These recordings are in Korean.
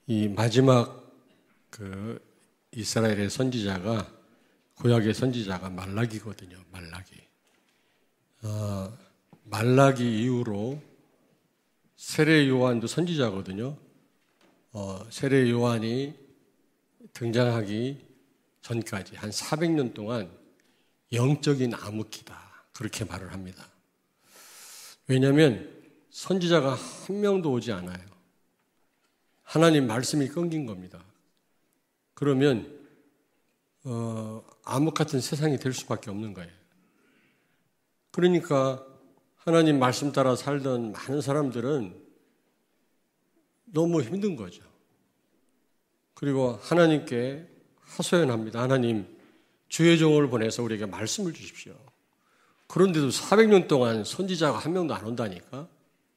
이 마지막 이스라엘의 선지자가 구약의 선지자가 말라기거든요. 말라기 이후로 세례 요한도 선지자거든요. 세례 요한이 등장하기 전까지 한 400년 동안 영적인 암흑기다 그렇게 말을 합니다. 왜냐하면 선지자가 한 명도 오지 않아요. 하나님 말씀이 끊긴 겁니다. 그러면 암흑 같은 세상이 될 수밖에 없는 거예요. 그러니까 하나님 말씀 따라 살던 많은 사람들은 너무 힘든 거죠. 그리고 하나님께 하소연합니다. 하나님, 주의 종을 보내서 우리에게 말씀을 주십시오. 그런데도 400년 동안 선지자가 한 명도 안 온다니까?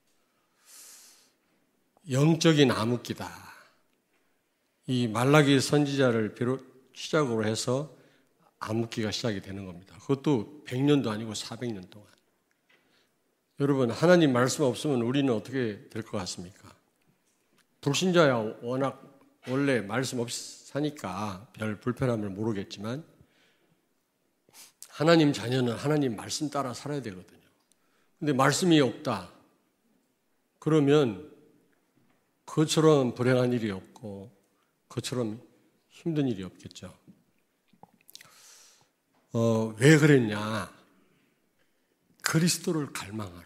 영적인 암흑기다. 이 말라기 선지자를 시작으로 해서 암흑기가 시작이 되는 겁니다. 그것도 100년도 아니고 400년 동안. 여러분, 하나님 말씀 없으면 우리는 어떻게 될 것 같습니까? 불신자야 워낙 원래 말씀 없이 사니까 별 불편함을 모르겠지만 하나님 자녀는 하나님 말씀 따라 살아야 되거든요. 근데 말씀이 없다. 그러면 그것처럼 불행한 일이 없고 그것처럼 힘든 일이 없겠죠. 왜 그랬냐? 그리스도를 갈망하라고.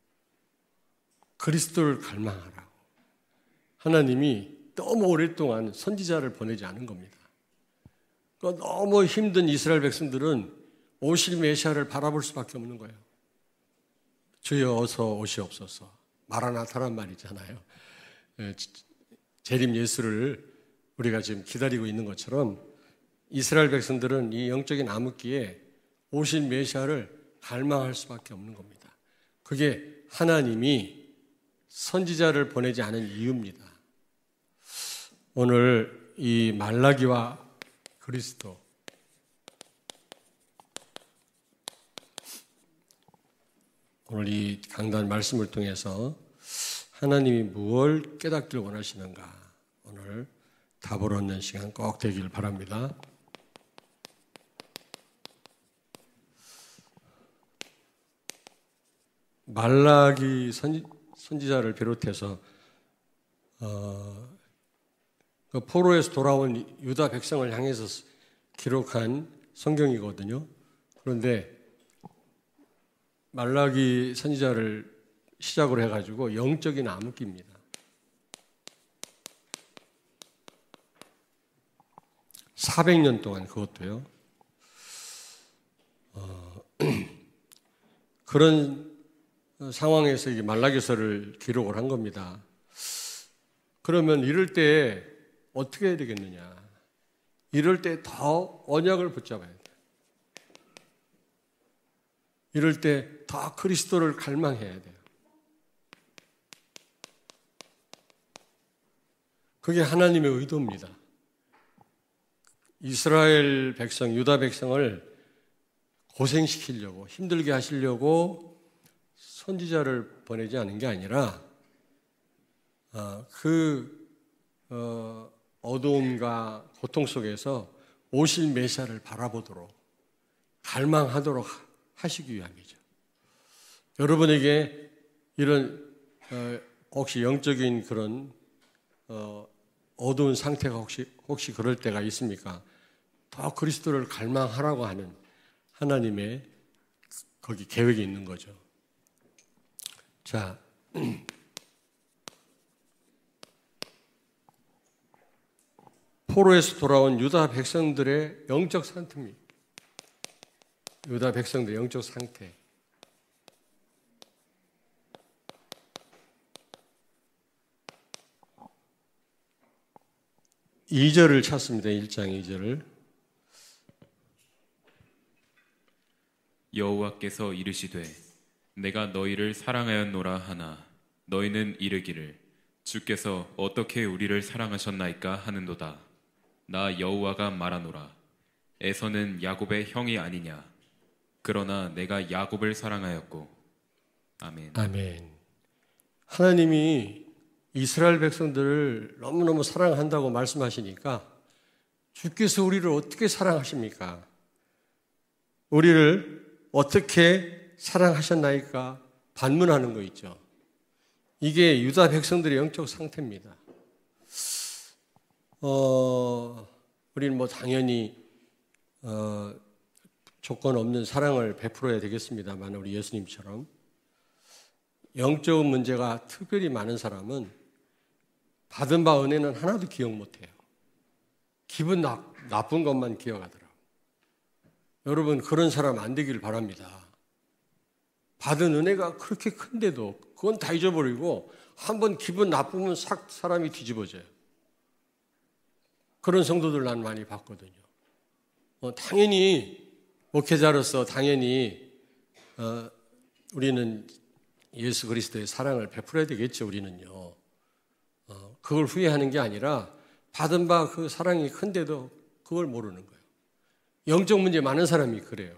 그리스도를 갈망하라고. 하나님이 너무 오랫동안 선지자를 보내지 않은 겁니다. 너무 힘든 이스라엘 백성들은 오실 메시아를 바라볼 수밖에 없는 거예요. 주여 어서 오시옵소서. 마라나타란 말이잖아요. 재림 예수를 우리가 지금 기다리고 있는 것처럼 이스라엘 백성들은 이 영적인 암흑기에 오실 메시아를 갈망할 수밖에 없는 겁니다. 그게 하나님이 선지자를 보내지 않은 이유입니다. 오늘 이 말라기와 그리스도, 오늘 이 강단 말씀을 통해서 하나님이 무엇을 깨닫기를 원하시는가 오늘 답을 얻는 시간 꼭 되길 바랍니다. 말라기 선지자를 비롯해서 포로에서 돌아온 유다 백성을 향해서 기록한 성경이거든요. 그런데 말라기 선지자를 시작으로 해가지고 영적인 암흑기입니다. 400년 동안 그것도요. 그런 상황에서 이 말라기서를 기록을 한 겁니다. 그러면 이럴 때 어떻게 해야 되겠느냐? 이럴 때 더 언약을 붙잡아야 돼요. 이럴 때 더 그리스도를 갈망해야 돼요. 그게 하나님의 의도입니다. 이스라엘 백성, 유다 백성을 고생시키려고, 힘들게 하시려고 선지자를 보내지 않은 게 아니라 어두움과 고통 속에서 오실 메시아를 바라보도록 갈망하도록 하시기 위함이죠. 여러분에게 이런 혹시 영적인 그런 어두운 상태가 혹시 그럴 때가 있습니까? 더 그리스도를 갈망하라고 하는 하나님의 거기 계획이 있는 거죠. 자, 포로에서 돌아온 유다 백성들의 영적 상태입니다. 유다 백성들의 영적 상태. 2절을 찾습니다. 1장 2절을. 여호와께서 이르시되 내가 너희를 사랑하였노라 하나 너희는 이르기를 주께서 어떻게 우리를 사랑하셨나이까 하는도다. 나 여호와가 말하노라. 에서는 야곱의 형이 아니냐. 그러나 내가 야곱을 사랑하였고. 아멘. 아멘. 하나님이 이스라엘 백성들을 너무너무 사랑한다고 말씀하시니까 주께서 우리를 어떻게 사랑하십니까? 우리를 어떻게 사랑하셨나이까? 반문하는 거 있죠. 이게 유다 백성들의 영적 상태입니다. 우리는 뭐 당연히 조건 없는 사랑을 베풀어야 되겠습니다만 우리 예수님처럼 영적 문제가 특별히 많은 사람은 받은 바 은혜는 하나도 기억 못해요. 기분 나쁜 것만 기억하더라고요. 여러분 그런 사람 안 되길 바랍니다. 받은 은혜가 그렇게 큰데도 그건 다 잊어버리고 한번 기분 나쁘면 싹 사람이 뒤집어져요. 그런 성도들 난 많이 봤거든요. 당연히 목회자로서 당연히 우리는 예수 그리스도의 사랑을 베풀어야 되겠죠. 우리는요. 그걸 후회하는 게 아니라 받은 바 그 사랑이 큰데도 그걸 모르는 거예요. 영적 문제 많은 사람이 그래요.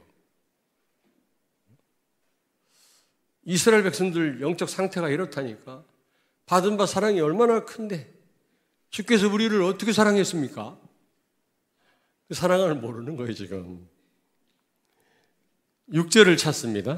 이스라엘 백성들 영적 상태가 이렇다니까. 받은 바 사랑이 얼마나 큰데 주께서 우리를 어떻게 사랑했습니까? 그 사랑을 모르는 거예요 지금. 6절을 찾습니다.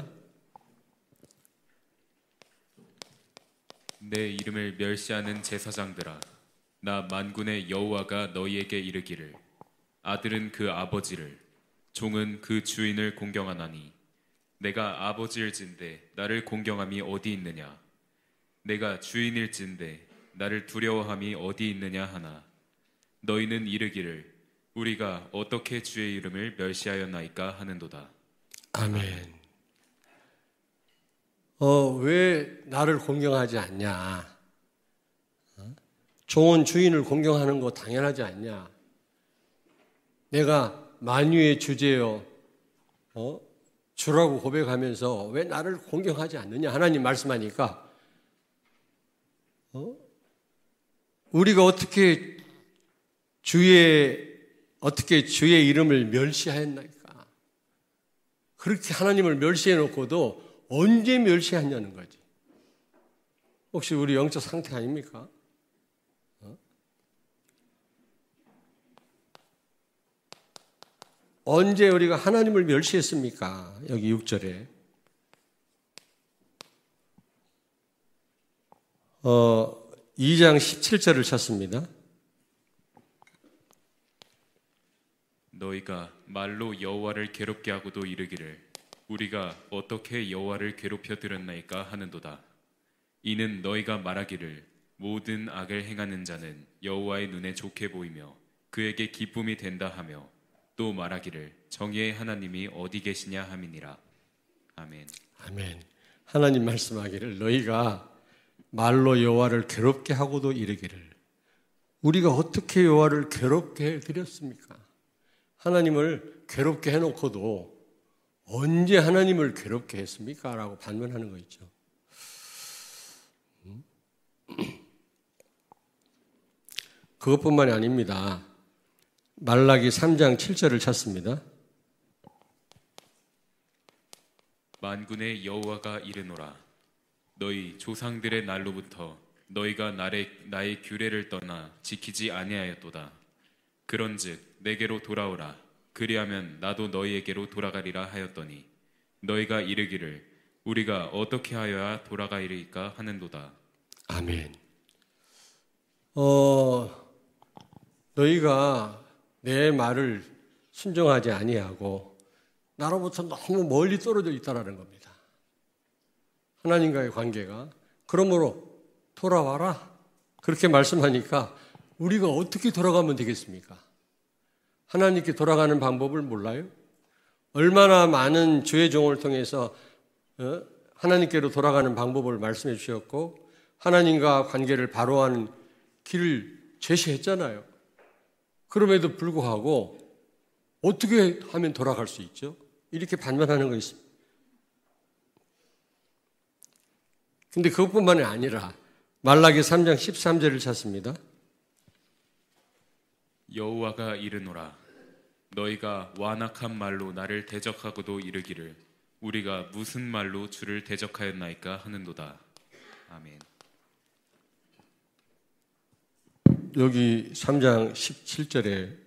내 이름을 멸시하는 제사장들아, 나 만군의 여호와가 너희에게 이르기를 아들은 그 아버지를, 종은 그 주인을 공경하나니 내가 아버지일진데 나를 공경함이 어디 있느냐? 내가 주인일진데 나를 두려워함이 어디 있느냐 하나? 너희는 이르기를 우리가 어떻게 주의 이름을 멸시하였나이까 하는도다. 아멘. 왜 나를 공경하지 않냐? 종은 주인을 공경하는 거 당연하지 않냐? 내가 만유의 주제요, 주라고 고백하면서 왜 나를 공경하지 않느냐? 하나님 말씀하니까, 우리가 어떻게 주의 이름을 멸시하였나이까? 그렇게 하나님을 멸시해 놓고도 언제 멸시하냐는 거지. 혹시 우리 영적 상태 아닙니까? 언제 우리가 하나님을 멸시했습니까? 여기 6절에 2장 17절을 찾습니다. 너희가 말로 여호와를 괴롭게 하고도 이르기를 우리가 어떻게 여호와를 괴롭혀 드렸나이까 하는도다. 이는 너희가 말하기를 모든 악을 행하는 자는 여호와의 눈에 좋게 보이며 그에게 기쁨이 된다 하며 또 말하기를 정의의 하나님이 어디 계시냐 함이니라. 아멘. 아멘. 하나님 말씀하기를 너희가 말로 여호와를 괴롭게 하고도 이르기를 우리가 어떻게 여호와를 괴롭게 해드렸습니까? 하나님을 괴롭게 해놓고도 언제 하나님을 괴롭게 했습니까? 라고 반문하는 거 있죠. 그것뿐만이 아닙니다. 말라기 3장 7절을 찾습니다. 만군의 여호와가 이르노라. 너희 조상들의 날로부터 너희가 나의 규례를 떠나 지키지 아니하였도다. 그런즉 내게로 돌아오라. 그리하면 나도 너희에게로 돌아가리라 하였더니 너희가 이르기를 우리가 어떻게 하여야 돌아가리이까 하는도다. 아멘. 너희가 내 말을 순종하지 아니하고 나로부터 너무 멀리 떨어져 있다라는 겁니다. 하나님과의 관계가. 그러므로 돌아와라. 그렇게 말씀하니까 우리가 어떻게 돌아가면 되겠습니까? 하나님께 돌아가는 방법을 몰라요? 얼마나 많은 주의 종을 통해서 하나님께로 돌아가는 방법을 말씀해 주셨고 하나님과 관계를 바로 하는 길을 제시했잖아요. 그럼에도 불구하고 어떻게 하면 돌아갈 수 있죠? 이렇게 반문하는 거 있습니다. 근데 그것뿐만이 아니라 말라기 3장 13절을 찾습니다. 여호와가 이르노라. 너희가 완악한 말로 나를 대적하고도 이르기를 우리가 무슨 말로 주를 대적하였나이까 하는도다. 아멘. 여기 3장 17절에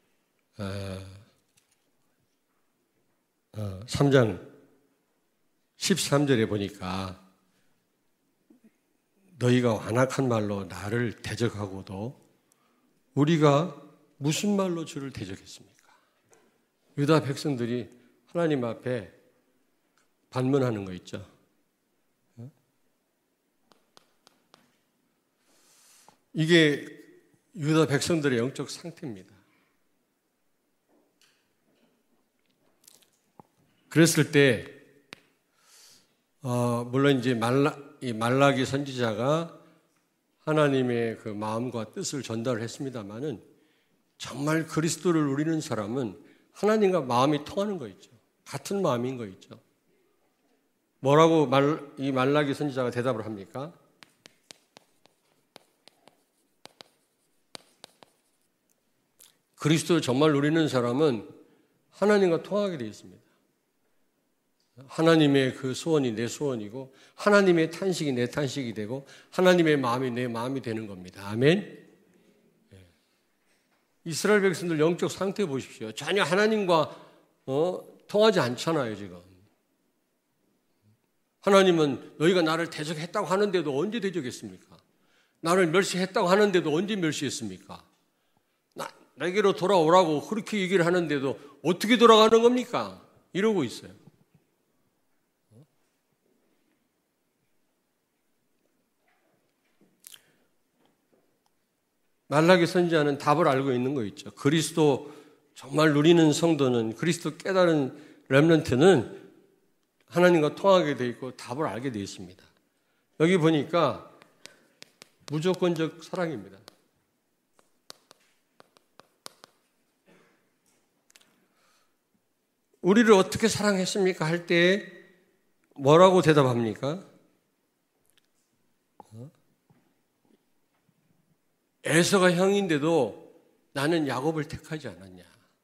3장 13절에 보니까 너희가 완악한 말로 나를 대적하고도 우리가 무슨 말로 주를 대적했습니까? 유다 백성들이 하나님 앞에 반문하는 거 있죠. 이게 유다 백성들의 영적 상태입니다. 그랬을 때 물론 이제 말라기 선지자가 하나님의 그 마음과 뜻을 전달을 했습니다마는 정말 그리스도를 누리는 사람은 하나님과 마음이 통하는 거 있죠. 같은 마음인 거 있죠. 뭐라고 이 말라기 선지자가 대답을 합니까? 그리스도를 정말 누리는 사람은 하나님과 통하게 되어 있습니다. 하나님의 그 소원이 내 소원이고 하나님의 탄식이 내 탄식이 되고 하나님의 마음이 내 마음이 되는 겁니다. 아멘. 이스라엘 백성들 영적 상태 보십시오. 전혀 하나님과 통하지 않잖아요, 지금. 하나님은 너희가 나를 대적했다고 하는데도 언제 대적했습니까? 나를 멸시했다고 하는데도 언제 멸시했습니까? 내게로 돌아오라고 그렇게 얘기를 하는데도 어떻게 돌아가는 겁니까? 이러고 있어요. 말라기 선지자는 답을 알고 있는 거 있죠. 그리스도 정말 누리는 성도는, 그리스도 깨달은 렘넌트는 하나님과 통하게 돼 있고 답을 알게 돼 있습니다. 여기 보니까 무조건적 사랑입니다. 우리를 어떻게 사랑했습니까? 할 때 뭐라고 대답합니까? 에서가 형인데도 나는 야곱을 택하지 않았냐.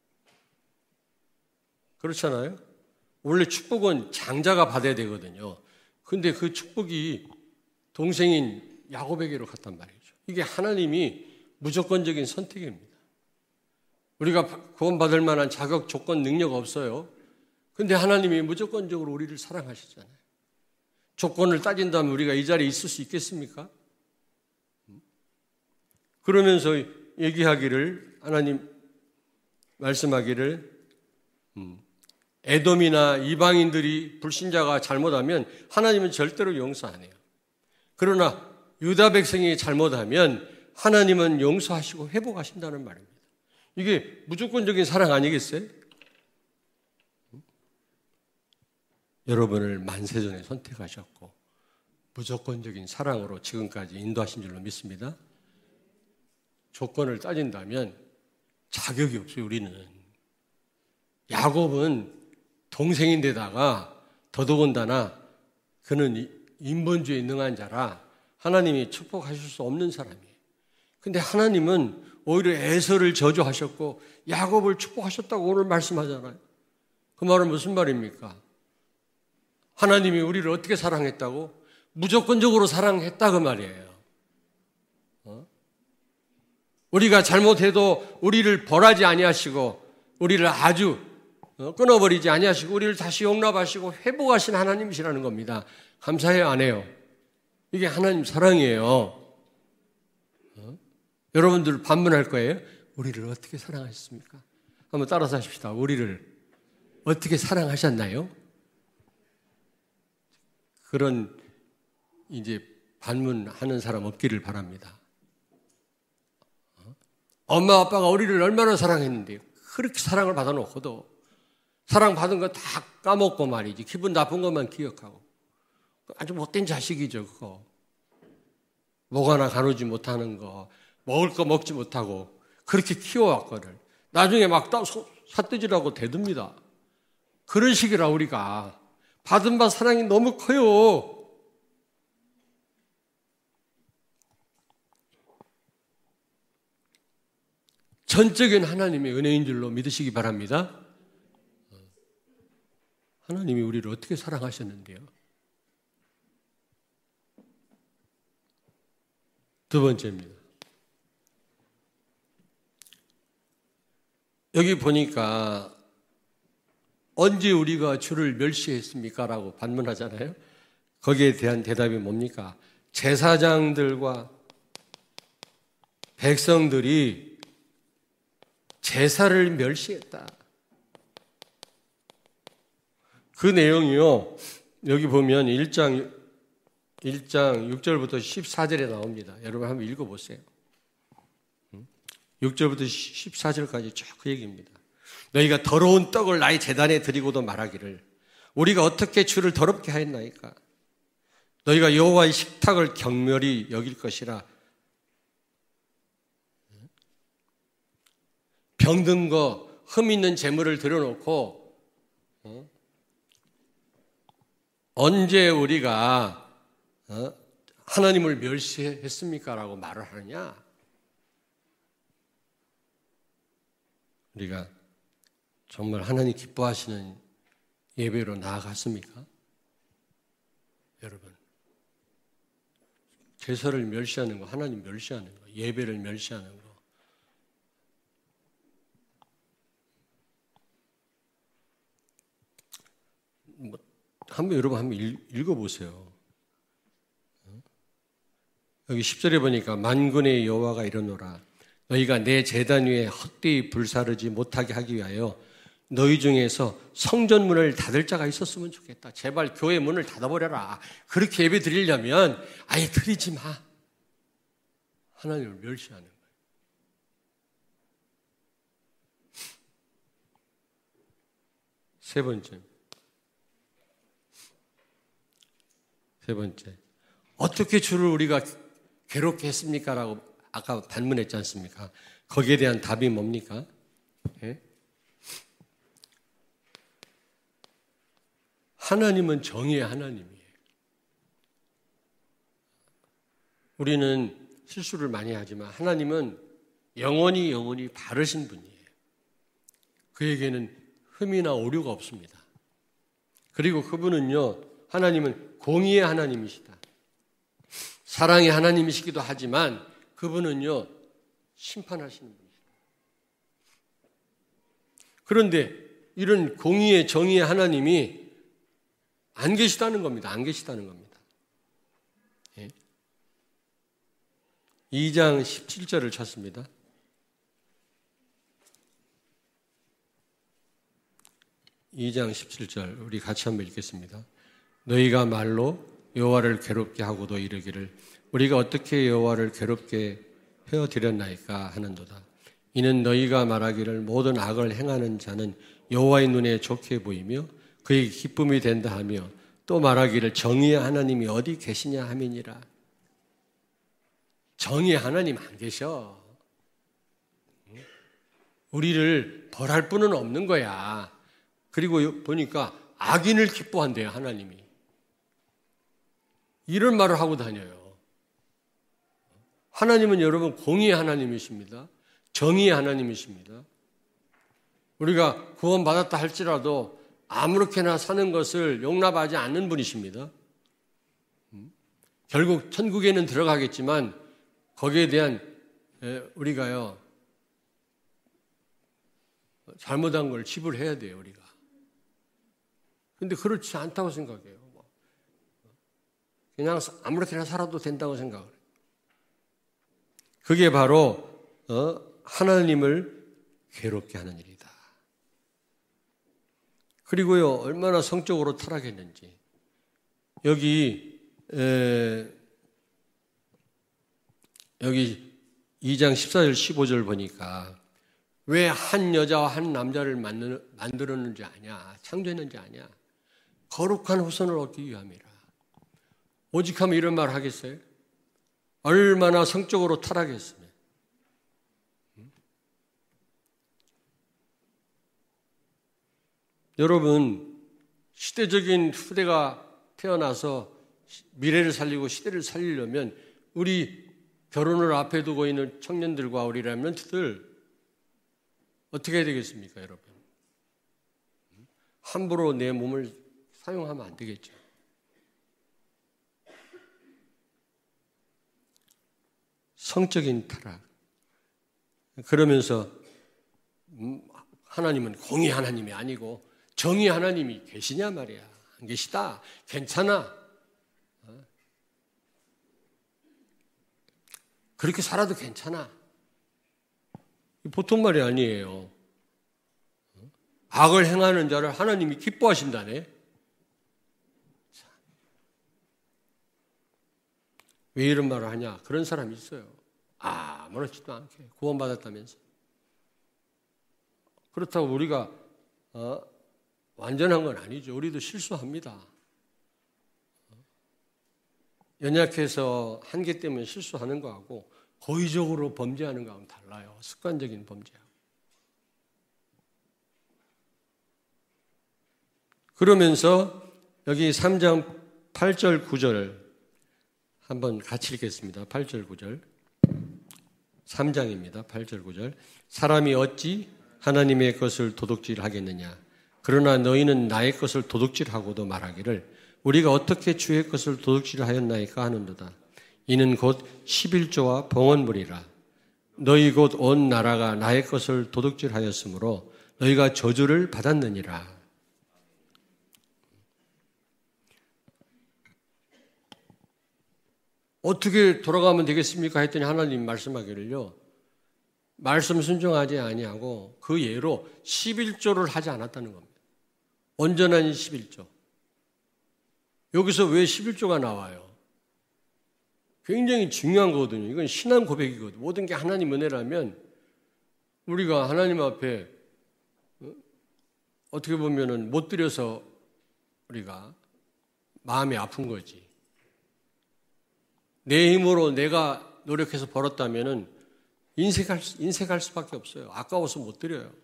그렇잖아요? 원래 축복은 장자가 받아야 되거든요. 근데 그 축복이 동생인 야곱에게로 갔단 말이죠. 이게 하나님이 무조건적인 선택입니다. 우리가 구원받을 만한 자격, 조건, 능력 없어요. 근데 하나님이 무조건적으로 우리를 사랑하시잖아요. 조건을 따진다면 우리가 이 자리에 있을 수 있겠습니까? 그러면서 얘기하기를, 하나님 말씀하기를, 에돔이나 이방인들이 불신자가 잘못하면 하나님은 절대로 용서 안 해요. 그러나 유다 백성이 잘못하면 하나님은 용서하시고 회복하신다는 말입니다. 이게 무조건적인 사랑 아니겠어요? 여러분을 만세전에 선택하셨고 무조건적인 사랑으로 지금까지 인도하신 줄로 믿습니다. 조건을 따진다면 자격이 없어요. 우리는. 야곱은 동생인데다가 더더군다나 그는 인본주의에 능한 자라 하나님이 축복하실 수 없는 사람이에요. 근데 하나님은 오히려 에서를 저주하셨고 야곱을 축복하셨다고 오늘 말씀하잖아요. 그 말은 무슨 말입니까? 하나님이 우리를 어떻게 사랑했다고? 무조건적으로 사랑했다 그 말이에요. 우리가 잘못해도 우리를 벌하지 아니하시고 우리를 아주 끊어버리지 아니하시고 우리를 다시 용납하시고 회복하신 하나님이시라는 겁니다. 감사해요, 안 해요? 이게 하나님 사랑이에요. 여러분들 반문할 거예요. 우리를 어떻게 사랑하셨습니까? 한번 따라서 하십시다. 우리를 어떻게 사랑하셨나요? 그런 이제 반문하는 사람 없기를 바랍니다. 엄마 아빠가 우리를 얼마나 사랑했는데요. 그렇게 사랑을 받아놓고도 사랑받은 거 다 까먹고 말이지. 기분 나쁜 것만 기억하고. 아주 못된 자식이죠, 그거. 목 하나 가누지 못하는 거, 먹을 거 먹지 못하고 그렇게 키워왔거든. 나중에 막 삿대질하고 대듭니다. 그런 식이라 우리가. 받은 바 사랑이 너무 커요. 전적인 하나님의 은혜인 줄로 믿으시기 바랍니다. 하나님이 우리를 어떻게 사랑하셨는데요? 두 번째입니다. 여기 보니까 언제 우리가 주를 멸시했습니까? 라고 반문하잖아요. 거기에 대한 대답이 뭡니까? 제사장들과 백성들이 제사를 멸시했다. 그 내용이요, 여기 보면 1장 6절부터 14절에 나옵니다. 여러분 한번 읽어보세요. 6절부터 14절까지 쭉 그 얘기입니다. 너희가 더러운 떡을 나의 제단에 드리고도 말하기를 우리가 어떻게 주를 더럽게 하였나이까? 너희가 여호와의 식탁을 경멸히 여길 것이라. 병든 거, 흠 있는 재물을 들여놓고 언제 우리가 하나님을 멸시했습니까? 라고 말을 하느냐? 우리가 정말 하나님 기뻐하시는 예배로 나아갔습니까? 여러분, 제사를 멸시하는 거, 하나님 멸시하는 거, 예배를 멸시하는 거, 여러분 한번 읽어보세요. 여기 10절에 보니까 만군의 여호와가 이러노라. 너희가 내 제단 위에 헛되이 불사르지 못하게 하기 위하여 너희 중에서 성전문을 닫을 자가 있었으면 좋겠다. 제발 교회 문을 닫아버려라. 그렇게 예배 드리려면 아예 드리지 마. 하나님을 멸시하는 거예요. 세 번째. 어떻게 주를 우리가 괴롭게 했습니까? 라고 아까 반문했지 않습니까? 거기에 대한 답이 뭡니까? 예? 하나님은 정의의 하나님이에요. 우리는 실수를 많이 하지만 하나님은 영원히 바르신 분이에요. 그에게는 흠이나 오류가 없습니다. 그리고 그분은요, 하나님은 공의의 하나님이시다. 사랑의 하나님이시기도 하지만 그분은요, 심판하시는 분이시다. 그런데 이런 공의의 정의의 하나님이 안 계시다는 겁니다. 안 계시다는 겁니다. 예. 2장 17절을 찾습니다. 2장 17절 우리 같이 한번 읽겠습니다. 너희가 말로 여호와를 괴롭게 하고도 이르기를 우리가 어떻게 여호와를 괴롭게 헤어드렸나이까 하는도다. 이는 너희가 말하기를 모든 악을 행하는 자는 여호와의 눈에 좋게 보이며 그에게 기쁨이 된다 하며 또 말하기를 정의의 하나님이 어디 계시냐 함이니라. 정의의 하나님 안 계셔. 우리를 벌할 분은 없는 거야. 그리고 보니까 악인을 기뻐한대요, 하나님이. 이런 말을 하고 다녀요. 하나님은 여러분 공의의 하나님이십니다. 정의의 하나님이십니다. 우리가 구원받았다 할지라도 아무렇게나 사는 것을 용납하지 않는 분이십니다. 결국 천국에는 들어가겠지만 거기에 대한 우리가요 잘못한 걸 지불해야 돼요, 우리가. 근데 그렇지 않다고 생각해요. 그냥 아무렇게나 살아도 된다고 생각을 해요. 그게 바로 하나님을 괴롭게 하는 일이다. 그리고요, 얼마나 성적으로 타락했는지. 여기 2장 14절 15절 보니까 왜 한 여자와 한 남자를 만들었는지 아냐, 창조했는지 아냐. 거룩한 후손을 얻기 위함이라. 오직 하면 이런 말 하겠어요? 얼마나 성적으로 타락했으면. 여러분, 시대적인 후대가 태어나서 미래를 살리고 시대를 살리려면 우리 결혼을 앞에 두고 있는 청년들과 우리 렘넌트들 어떻게 해야 되겠습니까, 여러분? 함부로 내 몸을 사용하면 안 되겠죠. 성적인 타락. 그러면서 하나님은 공의 하나님이 아니고 정의 하나님이 계시냐 말이야. 안 계시다. 괜찮아. 그렇게 살아도 괜찮아. 보통 말이 아니에요. 악을 행하는 자를 하나님이 기뻐하신다네. 왜 이런 말을 하냐? 그런 사람이 있어요. 아무렇지도 않게 구원받았다면서. 그렇다고 우리가 완전한 건 아니죠. 우리도 실수합니다. 연약해서 한계 때문에 실수하는 거하고 고의적으로 범죄하는 거하고는 달라요. 습관적인 범죄하고. 그러면서 여기 3장 8절 9절 한번 같이 읽겠습니다. 8절 9절 3장입니다. 8절 9절 사람이 어찌 하나님의 것을 도둑질하겠느냐. 그러나 너희는 나의 것을 도둑질하고도 말하기를 우리가 어떻게 주의 것을 도둑질하였나이까 하는도다. 이는 곧 11조와 봉헌물이라. 너희 곧 온 나라가 나의 것을 도둑질하였으므로 너희가 저주를 받았느니라. 어떻게 돌아가면 되겠습니까? 했더니 하나님 말씀하기를요. 말씀 순종하지 아니하고 그 예로 11조를 하지 않았다는 겁니다. 온전한 11조. 여기서 왜 11조가 나와요? 굉장히 중요한 거거든요. 이건 신앙 고백이거든요. 모든 게 하나님 은혜라면 우리가 하나님 앞에 어떻게 보면은 못 드려서 우리가 마음이 아픈 거지. 내 힘으로 내가 노력해서 벌었다면은 인색할 수밖에 없어요. 아까워서 못 드려요.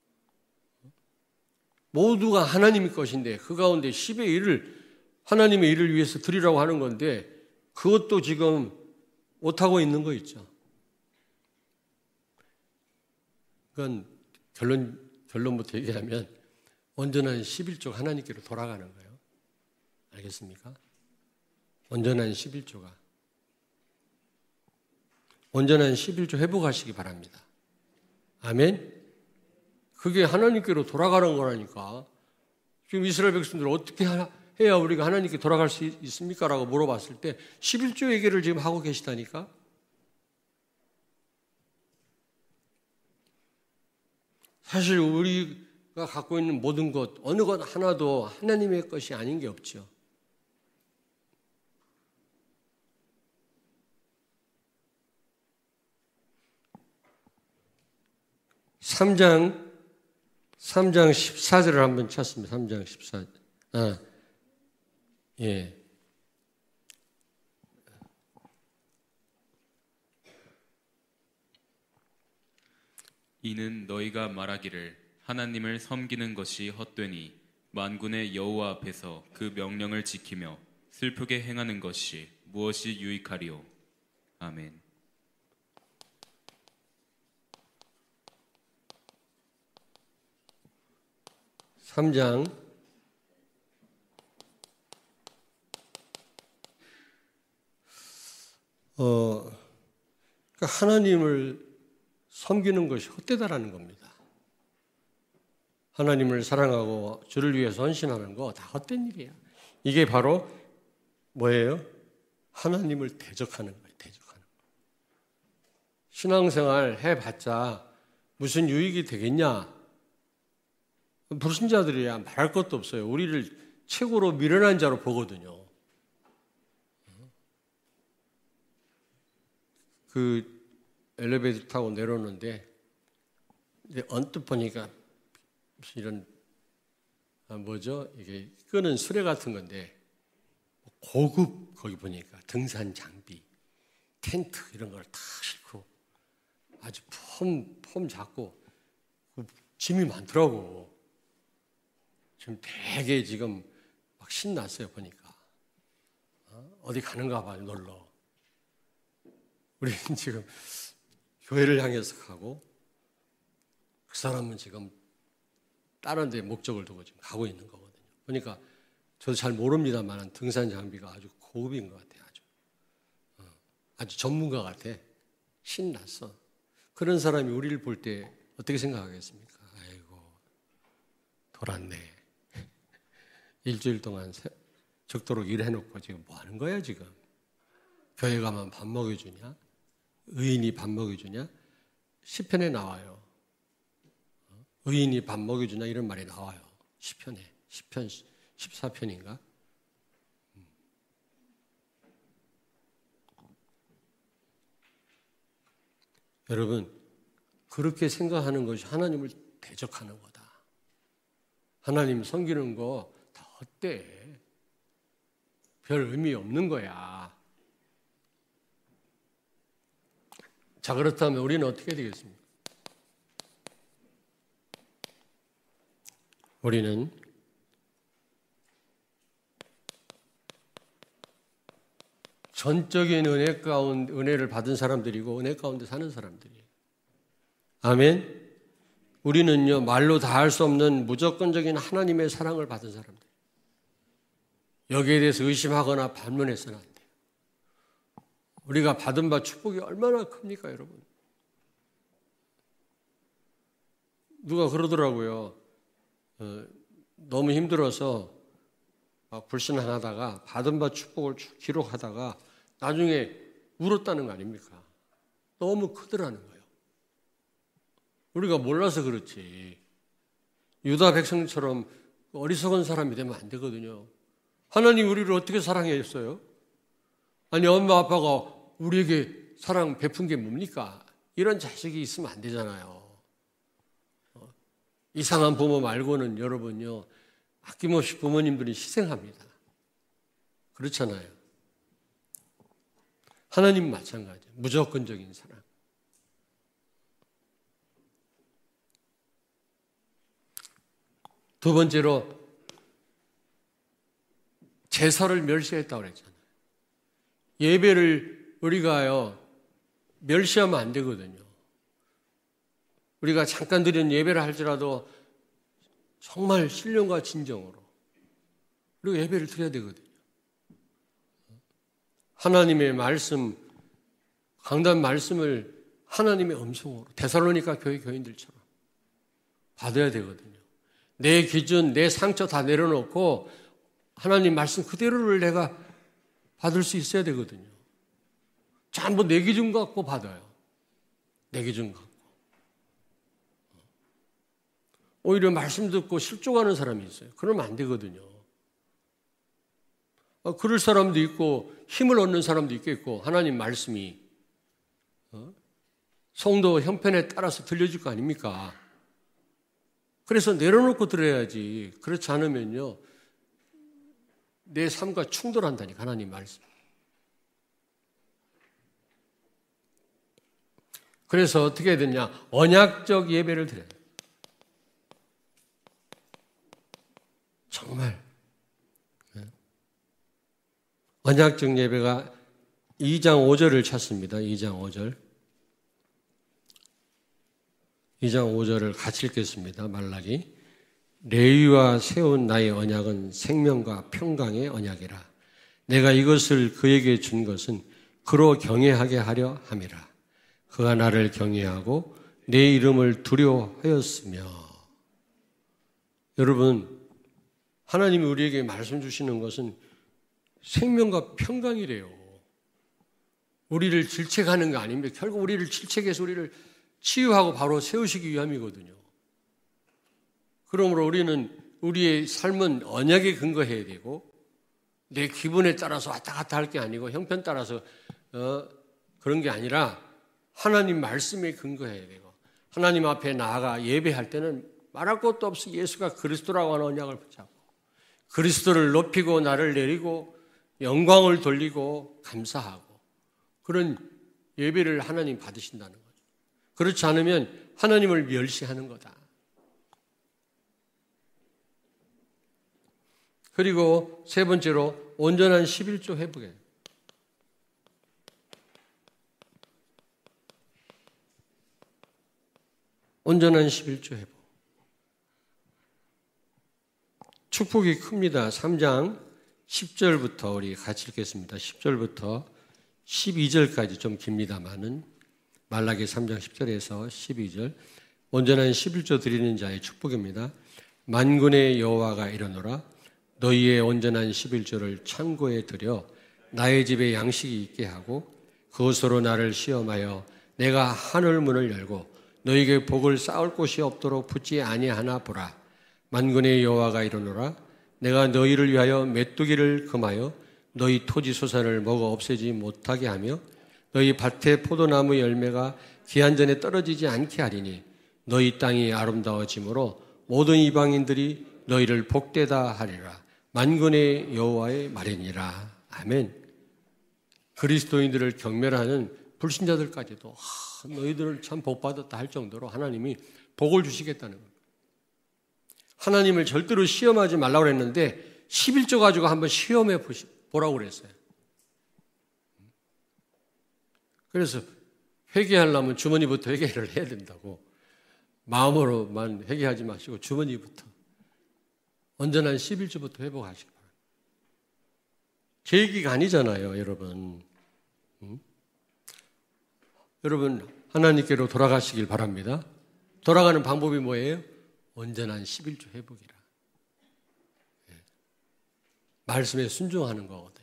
모두가 하나님의 것인데 그 가운데 10의 1을 하나님의 일을 위해서 드리라고 하는 건데 그것도 지금 못하고 있는 거 있죠. 그건 결론부터 얘기하면 온전한 11조가 하나님께로 돌아가는 거예요. 알겠습니까? 온전한 11조가. 온전한 11조 회복하시기 바랍니다. 아멘? 그게 하나님께로 돌아가는 거라니까. 지금 이스라엘 백성들 어떻게 해야 우리가 하나님께 돌아갈 수 있습니까? 라고 물어봤을 때 11조 얘기를 지금 하고 계시다니까. 사실 우리가 갖고 있는 모든 것, 어느 것 하나도 하나님의 것이 아닌 게 없죠. 삼 장 14절을 한번 찾습니다. 3장 14절. 예. 이는 너희가 말하기를 하나님을 섬기는 것이 헛되니 만군의 여호와 앞에서 그 명령을 지키며 슬프게 행하는 것이 무엇이 유익하리요. 아멘. 삼 장 그러니까 하나님을 섬기는 것이 헛되다라는 겁니다. 하나님을 사랑하고 주를 위해서 헌신하는 거 다 헛된 일이야. 이게 바로 뭐예요? 하나님을 대적하는 거예요. 대적하는 거. 신앙생활 해봤자 무슨 유익이 되겠냐? 불신자들이야 말할 것도 없어요. 우리를 최고로 미련한 자로 보거든요. 그 엘리베이터 타고 내려오는데 이제 언뜻 보니까 무슨 이런 뭐죠? 이게 끄는 수레 같은 건데 고급 거기 보니까 등산 장비, 텐트 이런 걸 다 싣고 아주 폼 잡고 짐이 많더라고. 지금 되게 지금 막 신났어요 보니까. 어디 가는가 봐요 놀러. 우리는 지금 교회를 향해서 가고 그 사람은 지금 다른 데 목적을 두고 지금 가고 있는 거거든요. 그러니까 저도 잘 모릅니다만 등산 장비가 아주 고급인 것 같아요. 아주 전문가 같아. 신났어. 그런 사람이 우리를 볼 때 어떻게 생각하겠습니까? 아이고 돌았네. 일주일 동안 적도록 일해놓고 지금 뭐 하는 거야 지금? 교회 가면 밥 먹여주냐? 의인이 밥 먹여주냐? 시편에 나와요. 의인이 밥 먹여주냐 이런 말이 나와요. 시편에. 시편 14편인가? 여러분, 그렇게 생각하는 것이 하나님을 대적하는 거다. 하나님 섬기는 거 다 어때? 별 의미 없는 거야. 자, 그렇다면 우리는 어떻게 되겠습니까? 우리는 전적인 은혜를 받은 사람들이고 은혜 가운데 사는 사람들이에요. 아멘. 우리는요 말로 다 할 수 없는 무조건적인 하나님의 사랑을 받은 사람들. 여기에 대해서 의심하거나 반문해서는 안 돼요. 우리가 받은 바 축복이 얼마나 큽니까, 여러분? 누가 그러더라고요. 너무 힘들어서 막 불신하다가 받은 바 축복을 기록하다가 나중에 울었다는 거 아닙니까? 너무 크더라는 거예요. 우리가 몰라서 그렇지. 유다 백성처럼 어리석은 사람이 되면 안 되거든요. 하나님 우리를 어떻게 사랑했어요? 아니 엄마 아빠가 우리에게 사랑 베푼 게 뭡니까? 이런 자식이 있으면 안 되잖아요. 이상한 부모 말고는 여러분요 아낌없이 부모님들이 희생합니다. 그렇잖아요. 하나님 마찬가지예요. 무조건적인 사랑. 두 번째로 제사를 멸시했다고 그랬잖아요. 예배를 우리가요 멸시하면 안 되거든요. 우리가 잠깐 드리는 예배를 할지라도 정말 신령과 진정으로 우리가 예배를 드려야 되거든요. 하나님의 말씀, 강단 말씀을 하나님의 음성으로 데살로니가 교회 교인들처럼 받아야 되거든요. 내 기준, 내 상처 다 내려놓고 하나님 말씀 그대로를 내가 받을 수 있어야 되거든요. 전부 내 기준 갖고 받아요. 내 기준 갖고. 오히려 말씀 듣고 실족하는 사람이 있어요. 그러면 안 되거든요. 그럴 사람도 있고 힘을 얻는 사람도 있겠고 하나님 말씀이 성도 형편에 따라서 들려질 거 아닙니까? 그래서 내려놓고 들어야지. 그렇지 않으면요 내 삶과 충돌한다니까 하나님 말씀. 그래서 어떻게 해야 되냐? 언약적 예배를 드려야 돼요. 정말 언약적 예배가 2장 5절을 찾습니다. 2장 5절. 2장 5절을 같이 읽겠습니다. 말라기. 레위와 세운 나의 언약은 생명과 평강의 언약이라. 내가 이것을 그에게 준 것은 그로 경외하게 하려 함이라. 그가 나를 경외하고 내 이름을 두려워하였으며. 여러분, 하나님이 우리에게 말씀 주시는 것은 생명과 평강이래요. 우리를 질책하는 거 아닙니다. 결국 우리를 질책해서 우리를 치유하고 바로 세우시기 위함이거든요. 그러므로 우리는 우리의 삶은 언약에 근거해야 되고 내 기분에 따라서 왔다 갔다 할 게 아니고 형편 따라서 그런 게 아니라 하나님 말씀에 근거해야 되고 하나님 앞에 나아가 예배할 때는 말할 것도 없이 예수가 그리스도라고 하는 언약을 붙잡고 그리스도를 높이고 나를 내리고 영광을 돌리고 감사하고 그런 예배를 하나님 받으신다는 거죠. 그렇지 않으면 하나님을 멸시하는 거다. 그리고 세 번째로 온전한 11조 회복이에요. 온전한 11조 회복. 축복이 큽니다. 3장 10절부터 우리 같이 읽겠습니다. 10절부터 12절까지 좀 깁니다만은 말라기 3장 10절에서 12절 온전한 11조 드리는 자의 축복입니다. 만군의 여호와가 이르노라 너희의 온전한 11조를 창고에 들여 나의 집에 양식이 있게 하고 그것으로 나를 시험하여 내가 하늘 문을 열고 너희에게 복을 쌓을 곳이 없도록 붙지 아니하나 보라. 만군의 여호와가 이르노라 내가 너희를 위하여 메뚜기를 금하여 너희 토지 소산을 먹어 없애지 못하게 하며 너희 밭의 포도나무 열매가 기한 전에 떨어지지 않게 하리니 너희 땅이 아름다워짐으로 모든 이방인들이 너희를 복되다 하리라. 만군의 여호와의 말이니라. 아멘. 그리스도인들을 경멸하는 불신자들까지도 너희들은 참 복받았다 할 정도로 하나님이 복을 주시겠다는 겁니다. 하나님을 절대로 시험하지 말라고 그랬는데 11조 가지고 한번 시험해 보라고 그랬어요. 그래서 회개하려면 주머니부터 회개를 해야 된다고. 마음으로만 회개하지 마시고 주머니부터 온전한 11조부터 회복하시기 바랍니다. 제 얘기가 아니잖아요, 여러분. 여러분 하나님께로 돌아가시길 바랍니다. 돌아가는 방법이 뭐예요? 온전한 11조 회복이라. 말씀에 순종하는 거거든요.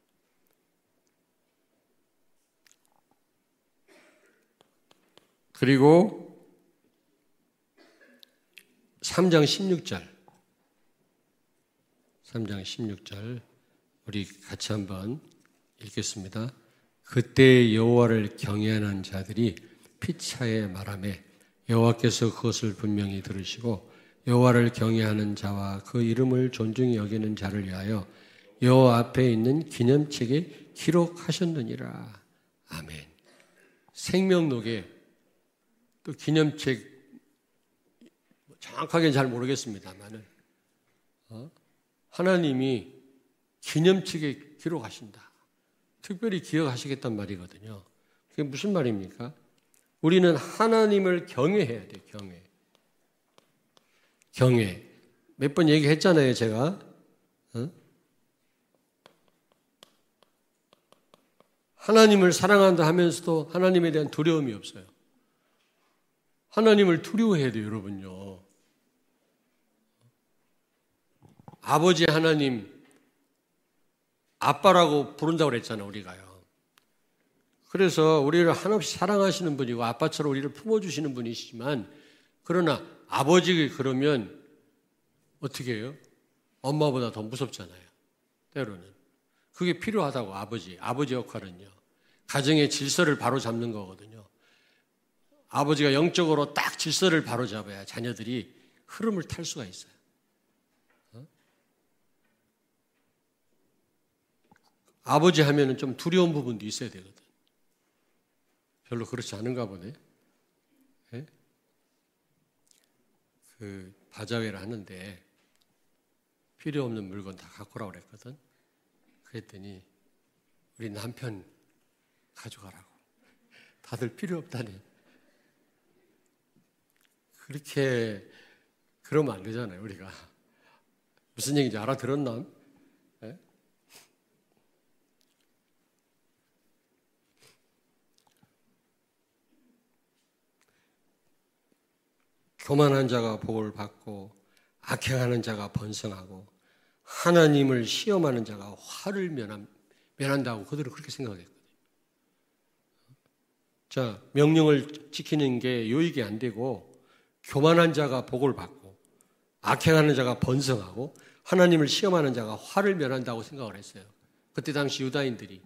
그리고 3장 16절 우리 같이 한번 읽겠습니다. 그때 여호와를 경외하는 자들이 피차에 말하매 여호와께서 그것을 분명히 들으시고 여호와를 경외하는 자와 그 이름을 존중히 여기는 자를 위하여 여호와 앞에 있는 기념책에 기록하셨느니라. 아멘. 생명록에 또 기념책 정확하게는 잘 모르겠습니다만은 하나님이 기념책에 기록하신다. 특별히 기억하시겠단 말이거든요. 그게 무슨 말입니까? 우리는 하나님을 경외해야 돼요. 경외. 몇 번 얘기했잖아요, 제가. 하나님을 사랑한다 하면서도 하나님에 대한 두려움이 없어요. 하나님을 두려워해야 돼요, 여러분요. 아버지 하나님, 아빠라고 부른다고 그랬잖아요, 우리가요. 그래서 우리를 한없이 사랑하시는 분이고 아빠처럼 우리를 품어주시는 분이시지만 그러나 아버지 그러면 어떻게 해요? 엄마보다 더 무섭잖아요, 때로는. 그게 필요하다고, 아버지 역할은요. 가정의 질서를 바로잡는 거거든요. 아버지가 영적으로 딱 질서를 바로잡아야 자녀들이 흐름을 탈 수가 있어요. 아버지 하면은 좀 두려운 부분도 있어야 되거든. 별로 그렇지 않은가 보네. 네? 그 바자회를 하는데 필요 없는 물건 다 갖고 오라고 그랬거든. 그랬더니 우리 남편 가져가라고. 다들 필요 없다니. 그렇게 그러면 안 되잖아요, 우리가. 무슨 얘기인지 알아들었나? 네? 교만한 자가 복을 받고 악행하는 자가 번성하고 하나님을 시험하는 자가 화를 면한다고 그들은 그렇게 생각했거든요. 자, 명령을 지키는 게 요익이 안 되고 교만한 자가 복을 받고 악행하는 자가 번성하고 하나님을 시험하는 자가 화를 면한다고 생각을 했어요. 그때 당시 유다인들이.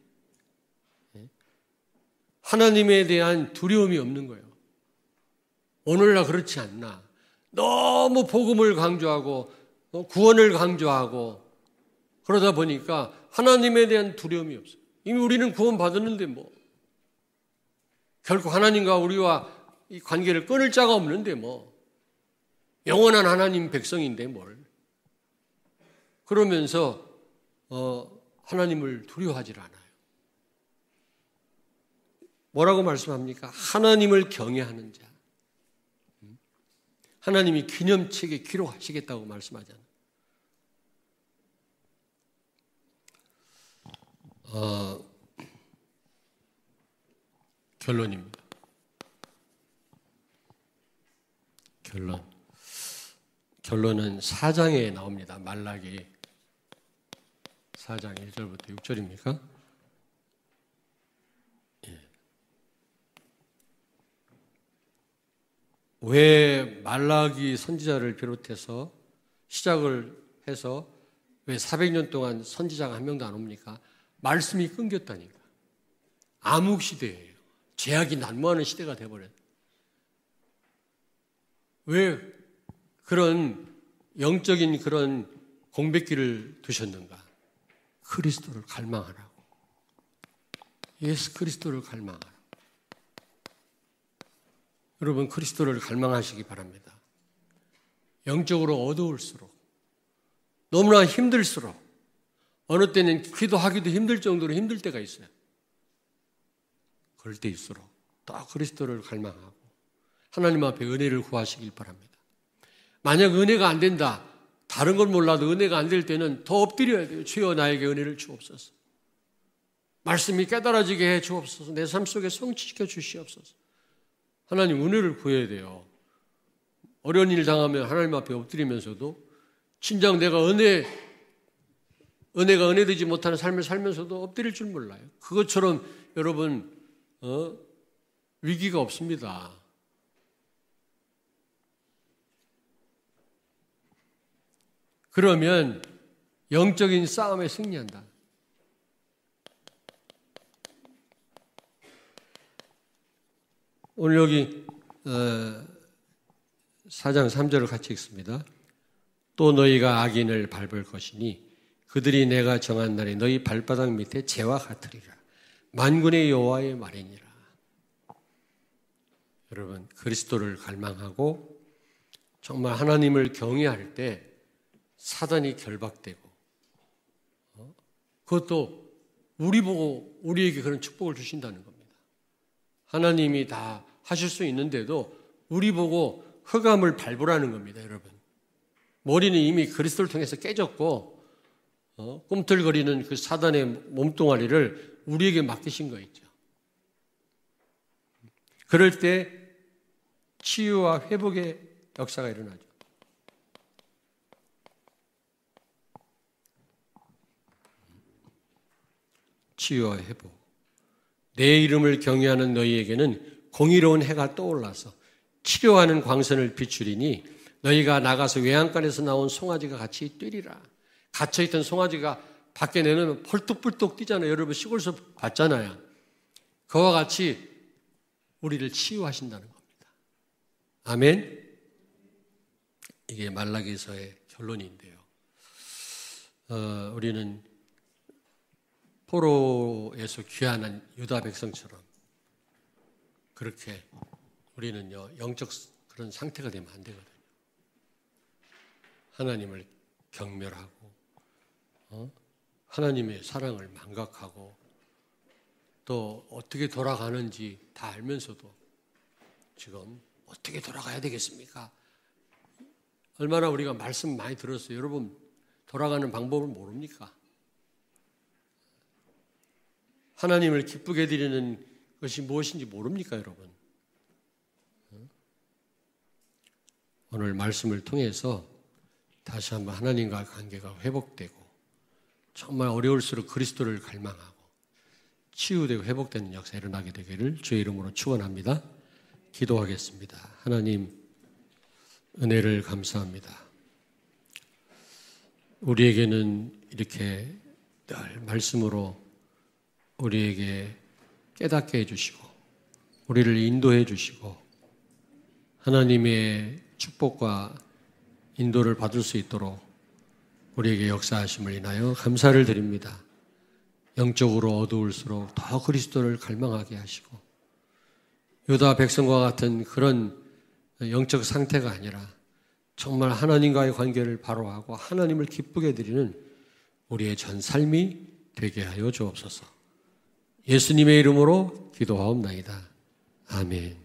하나님에 대한 두려움이 없는 거예요. 오늘날 그렇지 않나. 너무 복음을 강조하고 구원을 강조하고 그러다 보니까 하나님에 대한 두려움이 없어요. 이미 우리는 구원 받았는데 뭐 결국 하나님과 우리와 이 관계를 끊을 자가 없는데 뭐 영원한 하나님 백성인데 뭘. 그러면서 하나님을 두려워하지 않아요. 뭐라고 말씀합니까? 하나님을 경외하는 자. 하나님이 기념책에 기록하시겠다고 말씀하잖아요. 결론입니다. 결론은 4장에 나옵니다. 말라기 4장 1절부터 6절입니까? 왜 말라기 선지자를 비롯해서 시작을 해서 왜 400년 동안 선지자가 한 명도 안 옵니까? 말씀이 끊겼다니까. 암흑 시대예요. 죄악이 난무하는 시대가 되어버렸어요. 왜 그런 영적인 그런 공백기를 두셨는가? 그리스도를 갈망하라고. 예수 그리스도를 갈망하라고. 여러분 그리스도를 갈망하시기 바랍니다. 영적으로 어두울수록 너무나 힘들수록 어느 때는 기도하기도 힘들 정도로 힘들 때가 있어요. 그럴 때일수록 더 그리스도를 갈망하고 하나님 앞에 은혜를 구하시길 바랍니다. 만약 은혜가 안 된다, 다른 건 몰라도 은혜가 안 될 때는 더 엎드려야 돼요. 주여 나에게 은혜를 주옵소서. 말씀이 깨달아지게 해 주옵소서. 내 삶 속에 성취시켜 주시옵소서. 하나님 은혜를 구해야 돼요. 어려운 일 당하면 하나님 앞에 엎드리면서도 진작 내가 은혜가 은혜되지 못하는 삶을 살면서도 엎드릴 줄 몰라요. 그것처럼 여러분 위기가 없습니다. 그러면 영적인 싸움에 승리한다. 오늘 여기 4장 3절을 같이 읽습니다. 또 너희가 악인을 밟을 것이니 그들이 내가 정한 날에 너희 발바닥 밑에 재와 같으리라. 만군의 여호와의 말이니라. 여러분 그리스도를 갈망하고 정말 하나님을 경외할 때 사단이 결박되고 그것도 우리 보고 우리에게 그런 축복을 주신다는 겁니다. 하나님이 다 하실 수 있는데도 우리 보고 흑암을 밟으라는 겁니다. 여러분 머리는 이미 그리스도를 통해서 깨졌고 꿈틀거리는 그 사단의 몸뚱아리를 우리에게 맡기신 거 있죠. 그럴 때 치유와 회복의 역사가 일어나죠. 치유와 회복. 내 이름을 경외하는 너희에게는 공의로운 해가 떠올라서 치료하는 광선을 비추리니 너희가 나가서 외양간에서 나온 송아지가 같이 뛰리라. 갇혀있던 송아지가 밖에 내놓으면 펄뚝펄뚝 뛰잖아요. 여러분 시골에서 봤잖아요. 그와 같이 우리를 치유하신다는 겁니다. 아멘. 이게 말라기서의 결론인데요. 우리는 포로에서 귀환한 유다 백성처럼 그렇게 우리는요 영적 그런 상태가 되면 안 되거든요. 하나님을 경멸하고 하나님의 사랑을 망각하고 또 어떻게 돌아가는지 다 알면서도 지금 어떻게 돌아가야 되겠습니까? 얼마나 우리가 말씀 많이 들었어요. 여러분 돌아가는 방법을 모릅니까? 하나님을 기쁘게 드리는 것이 무엇인지 모릅니까, 여러분? 오늘 말씀을 통해서 다시 한번 하나님과 관계가 회복되고 정말 어려울수록 그리스도를 갈망하고 치유되고 회복되는 역사 일어나게 되기를 주의 이름으로 축원합니다. 기도하겠습니다. 하나님 은혜를 감사합니다. 우리에게는 이렇게 늘 말씀으로 우리에게 깨닫게 해주시고 우리를 인도해 주시고 하나님의 축복과 인도를 받을 수 있도록 우리에게 역사하심을 인하여 감사를 드립니다. 영적으로 어두울수록 더 그리스도를 갈망하게 하시고 유다 백성과 같은 그런 영적 상태가 아니라 정말 하나님과의 관계를 바로하고 하나님을 기쁘게 드리는 우리의 전 삶이 되게 하여 주옵소서. 예수님의 이름으로 기도하옵나이다. 아멘.